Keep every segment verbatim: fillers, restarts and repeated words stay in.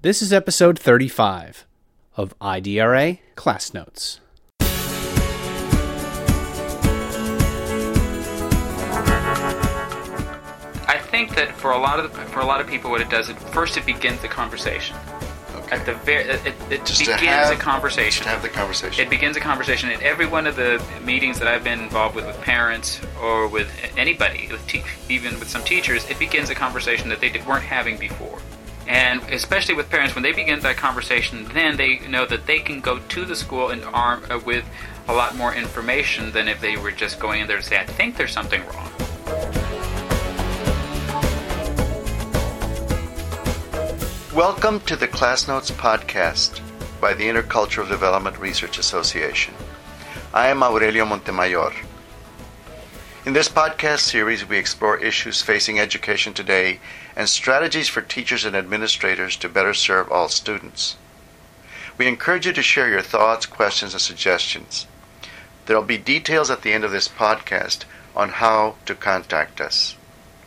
This is episode thirty-five of I D R A Class Notes. I think that for a lot of the, for a lot of people, what it does, it first it begins the conversation. Okay. At the very, it, it Just begins to have, a conversation. Just to have the conversation. It begins a conversation. At every one of the meetings that I've been involved with, with parents or with anybody, with te- even with some teachers, it begins a conversation that they did, weren't having before. And especially with parents, when they begin that conversation, then they know that they can go to the school and arm uh, with a lot more information than if they were just going in there to say, I think there's something wrong. Welcome to the Class Notes podcast by the Intercultural Development Research Association. I am Aurelio Montemayor. In this podcast series, we explore issues facing education today and strategies for teachers and administrators to better serve all students. We encourage you to share your thoughts, questions, and suggestions. There will be details at the end of this podcast on how to contact us.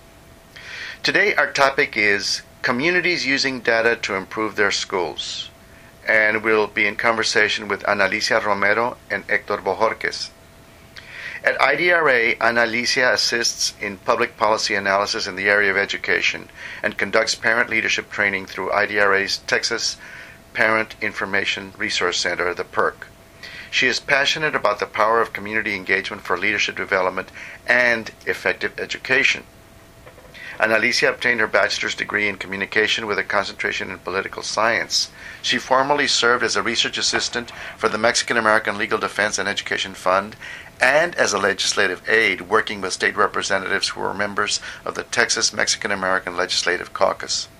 Today, our topic is communities using data to improve their schools, and we'll be in conversation with Analicia Romero and Hector Bojorquez. At I D R A, Analicia assists in public policy analysis in the area of education and conducts parent leadership training through I D R A's Texas Parent Information Resource Center, the PERC. She is passionate about the power of community engagement for leadership development and effective education. Analicia obtained her bachelor's degree in communication with a concentration in political science. She formerly served as a research assistant for the Mexican American Legal Defense and Education Fund and as a legislative aide working with state representatives who were members of the Texas Mexican American Legislative Caucus.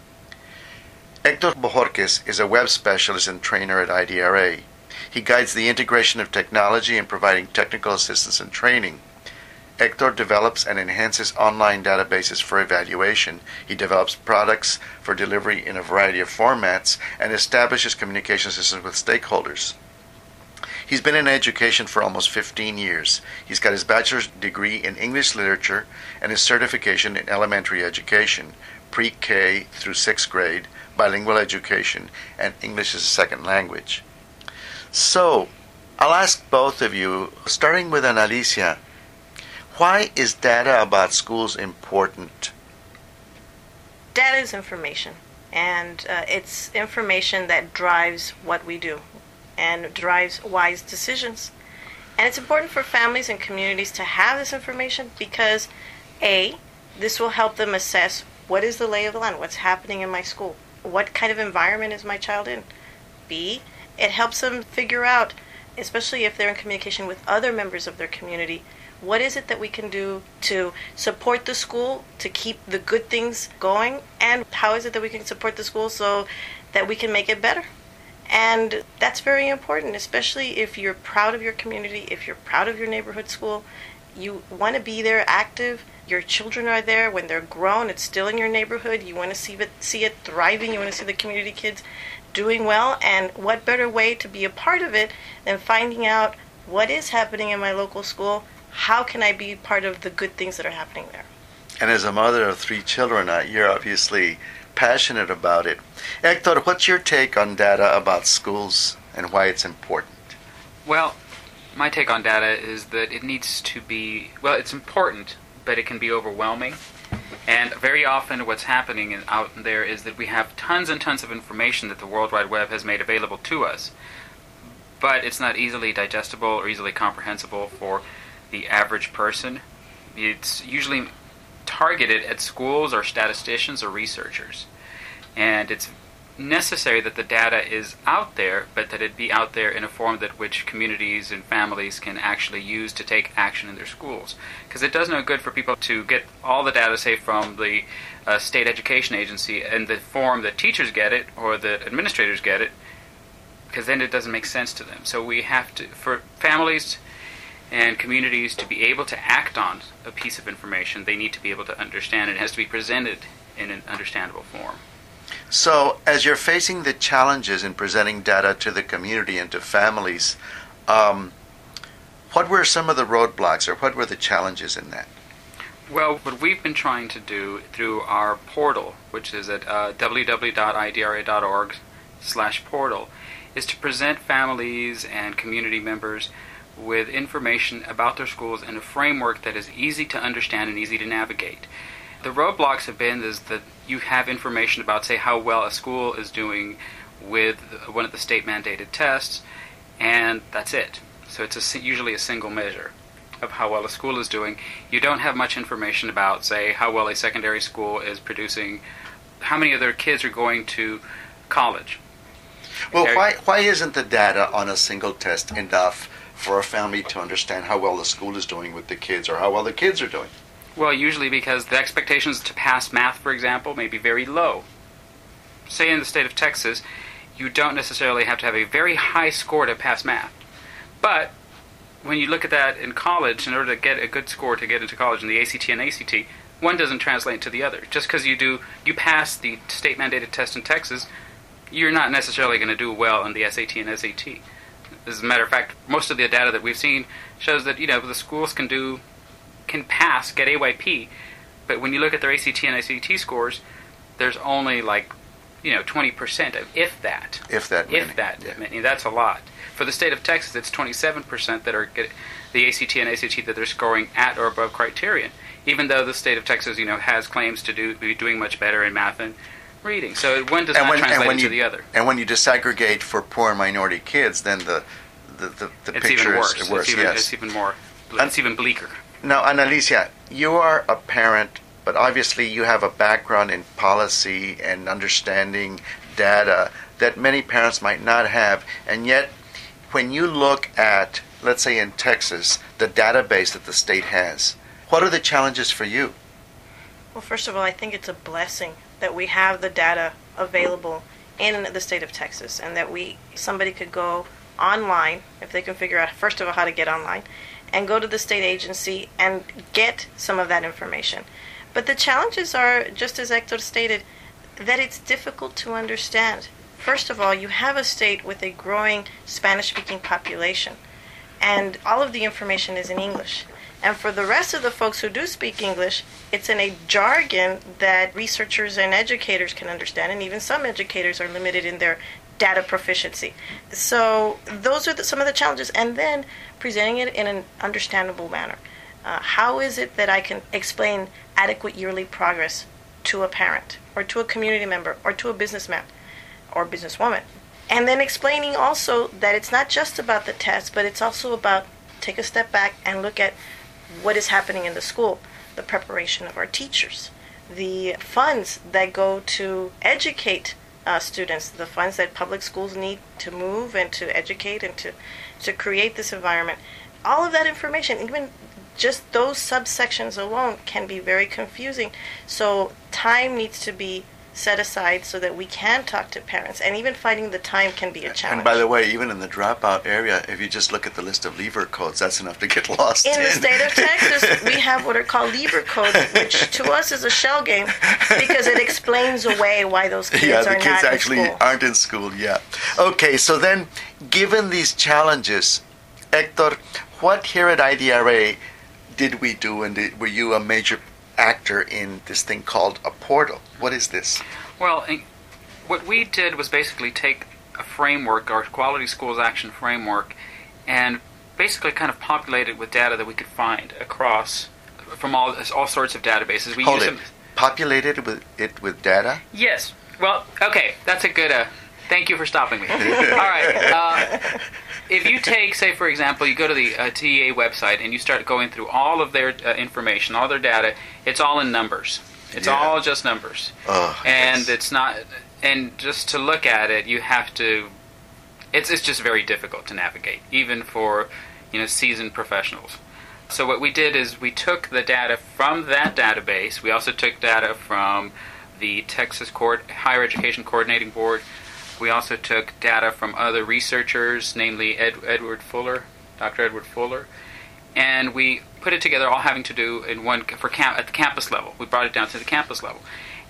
Hector Bojorquez is a web specialist and trainer at I D R A. He guides the integration of technology in providing technical assistance and training. Hector develops and enhances online databases for evaluation. He develops products for delivery in a variety of formats and establishes communication systems with stakeholders. He's been in education for almost fifteen years. He's got his bachelor's degree in English literature and his certification in elementary education, pre-K through sixth grade, bilingual education, and English as a second language. So, I'll ask both of you, starting with Analicia, why is data about schools important? Data is information, and uh, it's information that drives what we do and drives wise decisions. And it's important for families and communities to have this information because, A, this will help them assess what is the lay of the land, what's happening in my school, what kind of environment is my child in. B, it helps them figure out, especially if they're in communication with other members of their community, what is it that we can do to support the school, to keep the good things going, and how is it that we can support the school so that we can make it better? And that's very important, especially if you're proud of your community, if you're proud of your neighborhood school. You want to be there active. Your children are there. When they're grown, it's still in your neighborhood. You want to see it, see it thriving. You want to see the community kids doing well. And what better way to be a part of it than finding out what is happening in my local school? How can I be part of the good things that are happening there? And as a mother of three children, uh, you're obviously passionate about it. Hector, what's your take on data about schools and why it's important? Well, my take on data is that it needs to be, well, it's important, but it can be overwhelming. And very often what's happening in, out there is that we have tons and tons of information that the World Wide Web has made available to us, but it's not easily digestible or easily comprehensible for the average person. It's usually targeted at schools or statisticians or researchers. And it's necessary that the data is out there, but that it be out there in a form that which communities and families can actually use to take action in their schools. Because it does no good for people to get all the data, say, from the uh, state education agency in the form that teachers get it or that administrators get it, because then it doesn't make sense to them. So we have to, for families and communities to be able to act on a piece of information, they need to be able to understand it. It has to be presented in an understandable form. So, as you're facing the challenges in presenting data to the community and to families, um, what were some of the roadblocks or what were the challenges in that? Well, what we've been trying to do through our portal, which is at uh, w w w dot i d r a dot org slash portal, is to present families and community members with information about their schools in a framework that is easy to understand and easy to navigate. The roadblocks have been is that you have information about, say, how well a school is doing with one of the state-mandated tests, and that's it. So it's a, usually a single measure of how well a school is doing. You don't have much information about, say, how well a secondary school is producing, how many of their kids are going to college. Well, why why isn't the data on a single test enough for a family to understand how well the school is doing with the kids or how well the kids are doing? Well, usually because the expectations to pass math, for example, may be very low. Say in the state of Texas, you don't necessarily have to have a very high score to pass math. But when you look at that in college, in order to get a good score to get into college in the A C T and A C T, one doesn't translate to the other. Just because you do you pass the state-mandated test in Texas, you're not necessarily going to do well in the S A T and S A T. As a matter of fact, most of the data that we've seen shows that, you know, the schools can do, can pass, get A Y P, but when you look at their A C T and S A T scores, there's only like, you know, twenty percent, of, if that. If that many. If that Yeah. many. That's a lot. For the state of Texas, it's twenty-seven percent that are get the A C T and S A T that they're scoring at or above criterion, even though the state of Texas, you know, has claims to do be doing much better in math and reading. So one does And not when, and translate when into you, the other. And when you disaggregate for poor minority kids, then the the, the, the It's picture even worse. is worse. It's even, yes. it's even more. And- It's even bleaker. Now, Analicia, you are a parent, but obviously you have a background in policy and understanding data that many parents might not have. And yet, when you look at, let's say in Texas, the database that the state has, what are the challenges for you? Well, first of all, I think it's a blessing that we have the data available in the state of Texas, and that we somebody could go online, if they can figure out, first of all, how to get online, and go to the state agency and get some of that information. But the challenges are, just as Hector stated, that it's difficult to understand. First of all, you have a state with a growing Spanish-speaking population, and all of the information is in English. And for the rest of the folks who do speak English, it's in a jargon that researchers and educators can understand, and even some educators are limited in their data proficiency. So those are the, some of the challenges. And then presenting it in an understandable manner. Uh, how is it that I can explain adequate yearly progress to a parent, or to a community member, or to a businessman or businesswoman? And then explaining also that it's not just about the test, but it's also about take a step back and look at what is happening in the school, the preparation of our teachers, the funds that go to educate uh, students, the funds that public schools need to move and to educate and to, to create this environment. All of that information, even just those subsections alone, can be very confusing. So time needs to be set aside so that we can talk to parents, and even finding the time can be a challenge. And by the way, even in the dropout area, if you just look at the list of lever codes, that's enough to get lost in. In the state of Texas, we have what are called lever codes, which to us is a shell game because it explains away why those kids yeah, the are kids not actually in school. aren't in school, yeah. Okay, so then, given these challenges, Hector, what here at I D R A did we do, and did, were you a major actor in this thing called a portal? What is this? Well, what we did was basically take a framework, our Quality Schools Action Framework, and basically kind of populate it with data that we could find across from all all sorts of databases. We Hold use it. them. Populated with it with data? Yes. Well, okay, that's a good. Uh, thank you for stopping me. All right. Uh, if you take, say, for example, you go to the uh, T E A website and you start going through all of their uh, information, all their data, it's all in numbers. It's Yeah. all just numbers. Oh, and yes. it's not. And just to look at it, you have to. It's it's just very difficult to navigate, even for, you know, seasoned professionals. So what we did is we took the data from that database. We also took data from the Texas Court Higher Education Coordinating Board. We also took data from other researchers, namely Ed, Edward Fuller, Doctor Edward Fuller, and we put it together, all having to do in one for camp at the campus level. We brought it down to the campus level,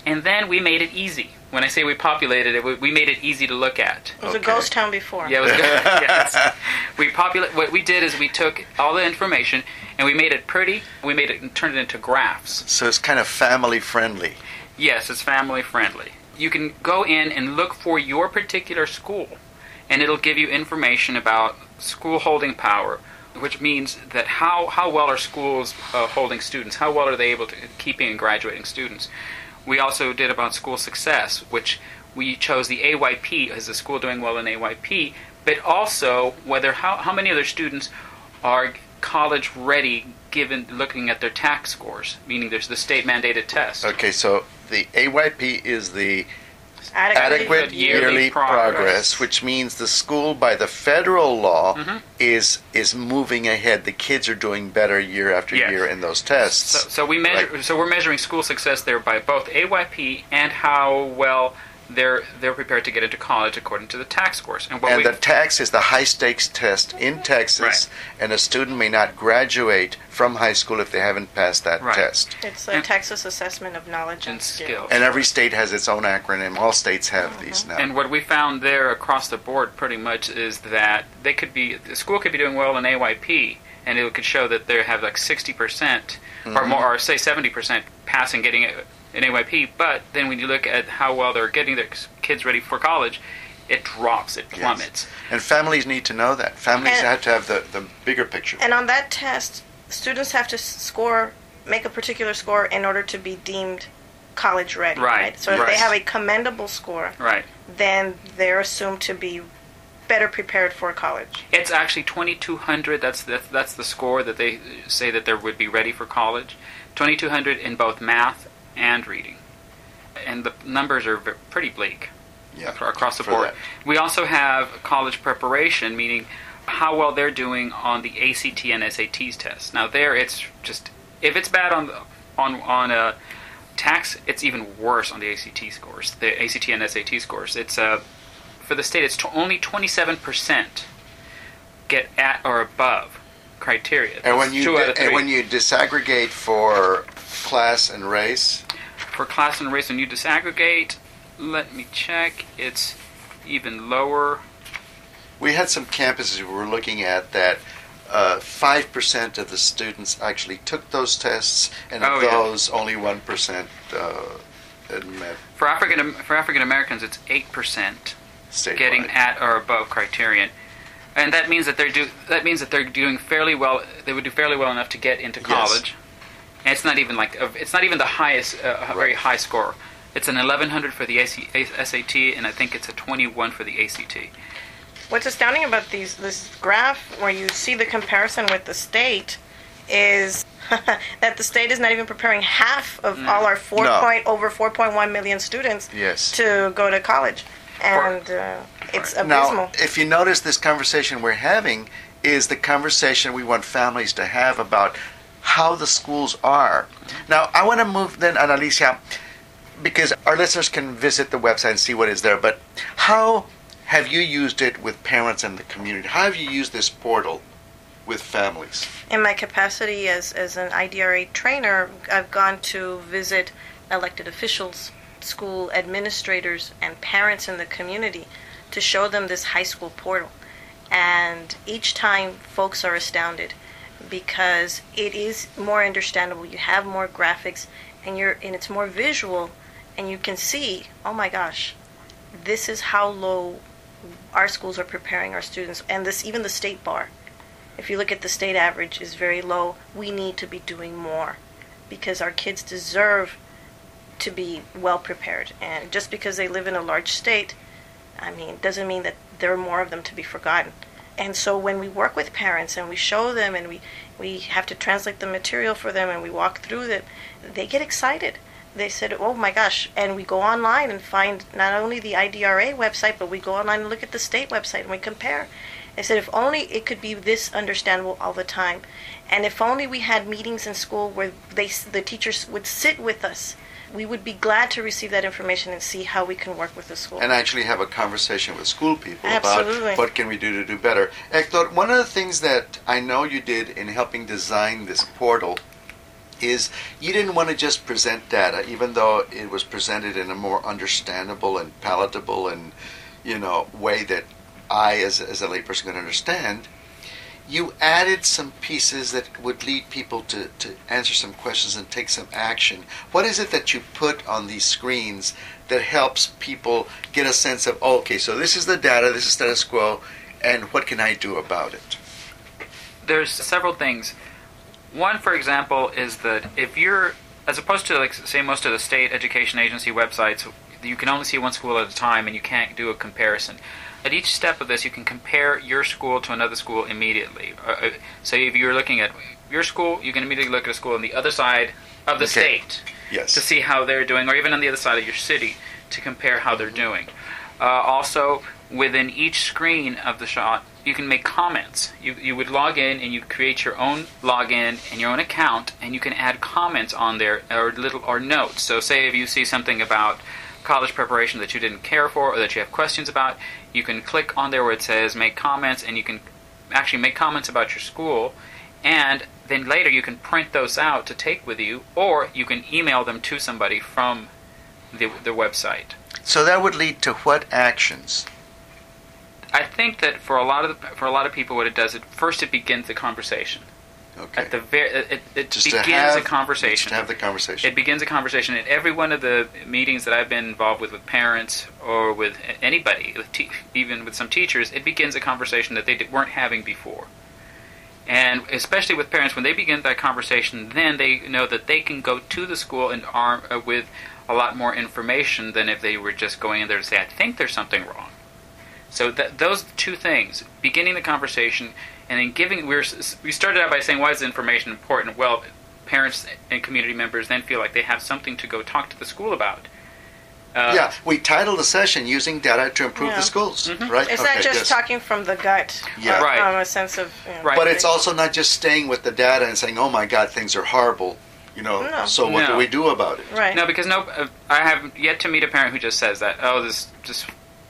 And then we made it easy. When I say we populated it, we we made it easy to look at. It was Okay. a ghost town before. Yeah, it was good. Yes. We populate. What we did is we took all the information and we made it pretty. We made it and turned it into graphs. So it's kind of family friendly. Yes, it's family friendly. You can go in and look for your particular school, and it'll give you information about school holding power, which means that how, how well are schools uh, holding students? How well are they able to keeping and graduating students? We also did about school success, which we chose the A Y P as the school doing well in A Y P, but also whether how, how many of their students are college ready given looking at their TAKS scores, meaning there's the state mandated test. Okay, so the A Y P is the Adequate, adequate yearly yearly progress. progress, which means the school, by the federal law, Mm-hmm. is is moving ahead. The kids are doing better year after Yes. year in those tests. So, so we measure. Right. So we're measuring school success there by both A Y P and how well they're they're prepared to get into college according to the TAKS scores. And what And we the TAKS is the high stakes test in Texas, Right. and a student may not graduate from high school if they haven't passed that Right. test. It's a And- Texas Assessment of Knowledge and, and Skill. skill. And every state has its own acronym. All states have these now. And what we found there across the board pretty much is that they could be the school could be doing well in A Y P, and it could show that they have like sixty percent or more, or say seventy percent passing getting it in A Y P. But then when you look at how well they're getting their kids ready for college, it drops, it plummets. And families need to know that. Families And- have to have the, the bigger picture. And on that test, students have to s- score, make a particular score in order to be deemed college ready. Right, So if right. they have a commendable score, Right. then they're assumed to be better prepared for college. It's actually twenty-two hundred. That's, that's that's the score that they say that they would be ready for college. twenty-two hundred in both math and reading, and the numbers are v- pretty bleak Yeah, ac- across the for board. that. We also have college preparation, meaning how well they're doing on the A C T and S A Ts tests. Now there, it's just if it's bad on the- on on a TAKS, it's even worse on the A C T scores, the A C T and S A T scores. It's uh, for the state, it's t- only twenty-seven percent get at or above criteria. And when That's you two out di- of and three. when you disaggregate for class and race, For class and race, when you disaggregate, let me check, it's even lower. we had some campuses we were looking at that uh, five percent of the students actually took those tests, and of Oh, yeah. those, only one percent uh, admit For African for African Americans, it's eight percent statewide. getting at or above criterion, and that means that they're do that means that they're doing fairly well. They would do fairly well enough to get into Yes. college, and it's not even like a- it's not even the highest, uh, very high score. It's an eleven hundred for the A C, S A T, and I think it's a twenty-one for the A C T. What's astounding about these this graph where you see the comparison with the state is that the state is not even preparing half of all our four No. point over four point one million students Yes. to go to college, and uh, it's abysmal. Now, if you notice, this conversation we're having is the conversation we want families to have about how the schools are. Now, I want to move then, Analicia, because our listeners can visit the website and see what is there, but how have you used it with parents and the community? How have you used this portal with families? In my capacity as, as an I D R A trainer, I've gone to visit elected officials, school administrators, and parents in the community to show them this high school portal. And each time, folks are astounded because it is more understandable. You have more graphics, and you're and it's more visual, and you can see, oh my gosh, this is how low our schools are preparing our students, and this even the state bar. If you look at the state average is very low. We need to be doing more because our kids deserve to be well prepared. And just because they live in a large state, I mean, doesn't mean that there are more of them to be forgotten. And so when we work with parents and we show them and we, we have to translate the material for them and we walk through it, they get excited. They said, oh my gosh, and we go online and find not only the I D R A website, but we go online and look at the state website and we compare. They said, if only it could be this understandable all the time. And if only we had meetings in school where they, the teachers would sit with us, we would be glad to receive that information and see how we can work with the school. And actually have a conversation with school people Absolutely. about what can we do to do better. Hector, one of the things that I know you did in helping design this portal is you didn't want to just present data, even though it was presented in a more understandable and palatable and, you know, way that I, as, as a layperson, can understand. You added some pieces that would lead people to, to answer some questions and take some action. What is it that you put on these screens that helps people get a sense of, oh, okay, so this is the data, this is status quo, and what can I do about it? There's several things. One, for example, is that if you're, as opposed to, like, say, most of the state education agency websites, you can only see one school at a time and you can't do a comparison. At each step of this, you can compare your school to another school immediately. Uh, so if you're looking at your school, you can immediately look at a school on the other side of the Okay. state Yes. to see how they're doing, or even on the other side of your city to compare how they're doing. Uh, also, within each screen of the shot, you can make comments. You you would log in and you create your own login and your own account, and you can add comments on there or little or notes. So, say if you see something about college preparation that you didn't care for or that you have questions about, you can click on there where it says make comments, and you can actually make comments about your school, and then later you can print those out to take with you, or you can email them to somebody from the, the website. So that would lead to what actions? I think that for a lot of the, for a lot of people, what it does, it first it begins the conversation. Okay. At the very, it, it Just to begins have- a conversation. Just to have the conversation. It begins a conversation. At every one of the meetings that I've been involved with, with parents or with anybody, with te- even with some teachers, it begins a conversation that they di- weren't having before. And especially with parents, when they begin that conversation, then they know that they can go to the school and arm uh, with a lot more information than if they were just going in there to say, I think there's something wrong. So that, those two things, beginning the conversation and then giving, we, were, we started out by saying, why is information important? Well, parents and community members then feel like they have something to go talk to the school about. Uh, yeah, we titled the session using data to improve Yeah. the schools, Mhm. right? It's Okay, not just yes. talking from the gut, Yeah. uh, Right. from a sense of... You know, Right. But it's also not just staying with the data and saying, oh my God, things are horrible, you know, No. so what do No. we do about it? Right. No, because no, uh, I have yet to meet a parent who just says that. Oh, this just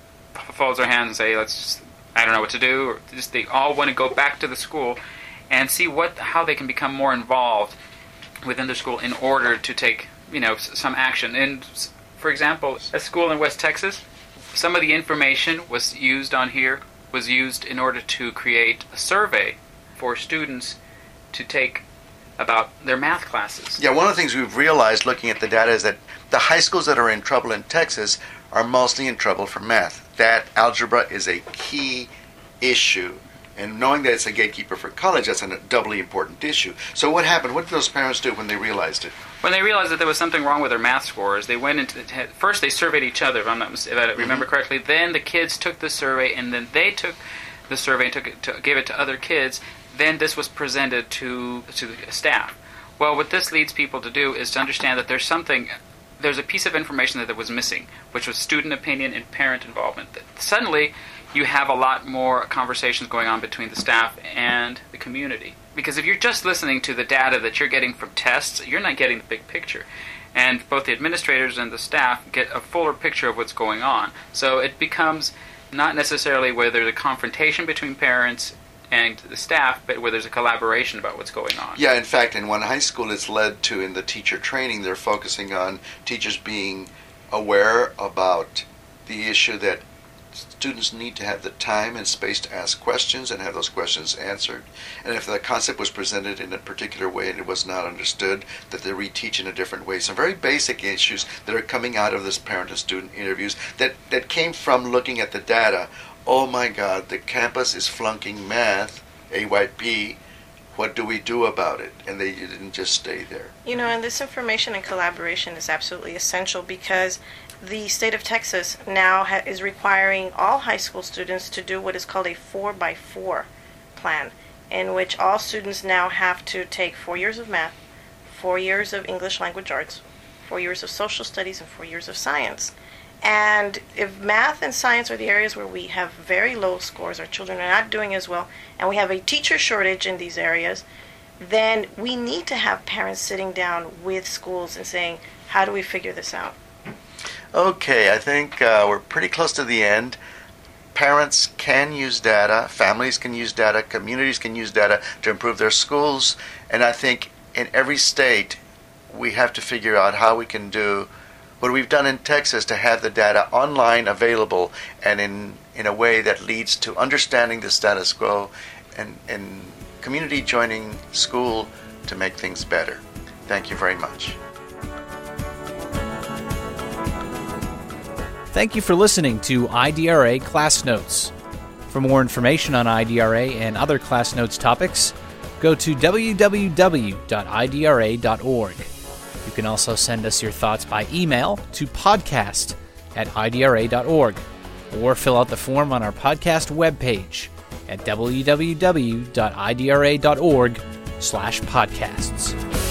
folds their hands and say, "Let's just, I don't know what to do." Or just they all want to go back to the school and see what how they can become more involved within the school in order to take, you know, s- some action. And s- for example, a school in West Texas, some of the information was used on here was used in order to create a survey for students to take about their math classes. Yeah, one of the things we've realized looking at the data is that the high schools that are in trouble in Texas are mostly in trouble for math. That algebra is a key issue. And knowing that it's a gatekeeper for college, that's a doubly important issue. So what happened? What did those parents do when they realized it? When they realized that there was something wrong with their math scores, they went into first they surveyed each other. If I'm not mis- if I remember correctly, then the kids took the survey, and then they took the survey and took it to, gave it to other kids. Then this was presented to to the staff. Well, what this leads people to do is to understand that there's something, there's a piece of information that was missing, which was student opinion and parent involvement. Suddenly, you have a lot more conversations going on between the staff and the community. Because if you're just listening to the data that you're getting from tests, you're not getting the big picture. And both the administrators and the staff get a fuller picture of what's going on. So it becomes not necessarily where there's a confrontation between parents and the staff, but where there's a collaboration about what's going on. Yeah, in fact, in one high school, it's led to, in the teacher training, they're focusing on teachers being aware about the issue that students need to have the time and space to ask questions and have those questions answered. And if the concept was presented in a particular way and it was not understood, that they reteach in a different way. Some very basic issues that are coming out of this parent and student interviews that, that came from looking at the data. Oh my God, the campus is flunking math, A Y P. What do we do about it? And they didn't just stay there. You know, and this information and collaboration is absolutely essential because the state of Texas now ha- is requiring all high school students to do what is called a four by four plan, in which all students now have to take four years of math, four years of English language arts, four years of social studies, and four years of science. And if math and science are the areas where we have very low scores, our children are not doing as well, and we have a teacher shortage in these areas, then we need to have parents sitting down with schools and saying, how do we figure this out? Okay, I think uh, we're pretty close to the end. Parents can use data, families can use data, communities can use data to improve their schools, and I think in every state we have to figure out how we can do what we've done in Texas to have the data online available and in, in a way that leads to understanding the status quo and, and community joining school to make things better. Thank you very much. Thank you for listening to I D R A Class Notes. For more information on I D R A and other Class Notes topics, go to w w w dot i d r a dot org. You can also send us your thoughts by email to podcast at i d r a dot org or fill out the form on our podcast webpage at w w w dot i d r a dot org slash podcasts.